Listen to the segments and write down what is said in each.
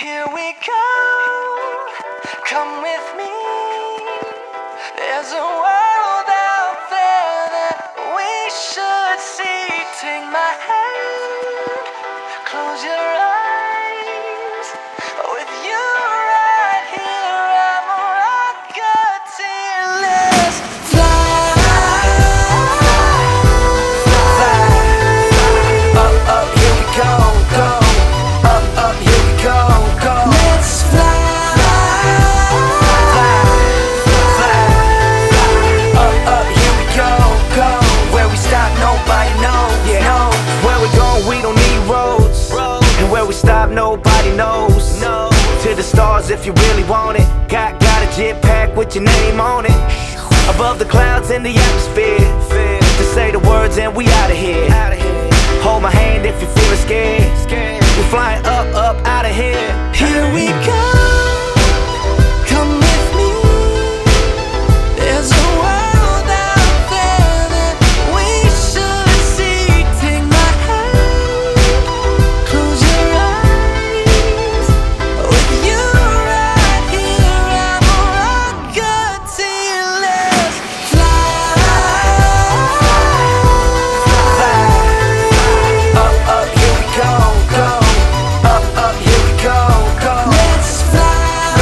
Here we go, come with me. There's a world out there that we should see. Take my hand, close your eyes. With you right here, I'm a rocketeer. Let's fly, fly. Up, here we go, go. Up, here we go, go. Let's fly, fly, fly. Up, here we go, go. Where we stop, nobody knows. Yeah. No. Where we going, we don't need roads. And where we stop, nobody knows. No. To the stars if you really want it. Got a jetpack with your name on it. Above the clouds in the atmosphere. To say the words and we outta here. Hold my hand if you're feeling scared. We're flying up, outta here. Here we go, come with me. There's a world out there that we should see. Take my hand, close your eyes. With you right here, I'm a rocketeer. Let's fly, Up, here we go, go. Up, here we go, go. let's fly,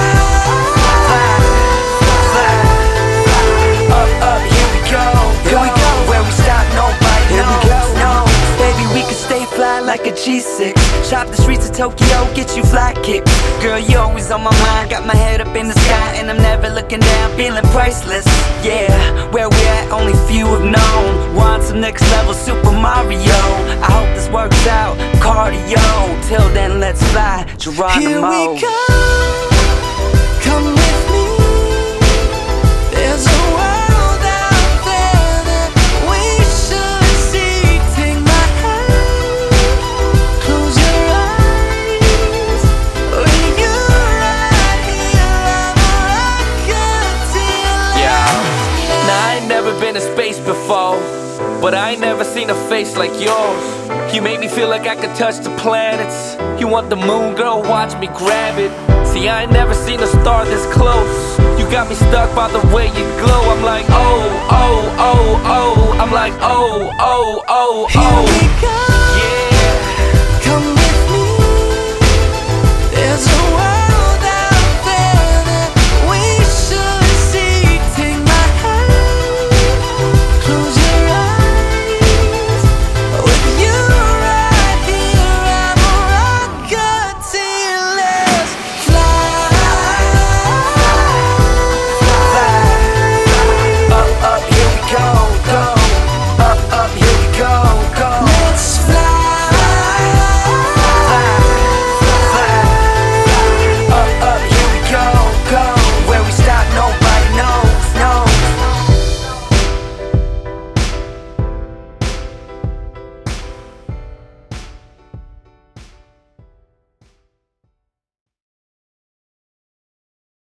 Up, here we go, Here we go. Where we stop, nobody Here we knows. go. No. Baby, we can stay fly like a G6. Shop the streets of Tokyo, get you fly kicks. Girl, you always on my mind. Got my head up in the sky and I'm never looking down, feeling priceless. Yeah, where we at, only few have known. Want some next level Super Mario. I hope this works out, cardio. Till then, let's fly, Geronimo. Here we go, come with me. There's a world out there that we should see. Take my hand, close your eyes. With you right here, I'm a rocketeer. Yeah. Now I ain't never been to space before, but I ain't never seen a face like yours. You make me feel like I could touch the planets. You want the moon, girl, watch me grab it. See, I ain't never seen a star this close. You got me stuck by the way you glow. I'm like, oh, oh, oh, oh. I'm like, oh, oh, oh, Here oh. we go.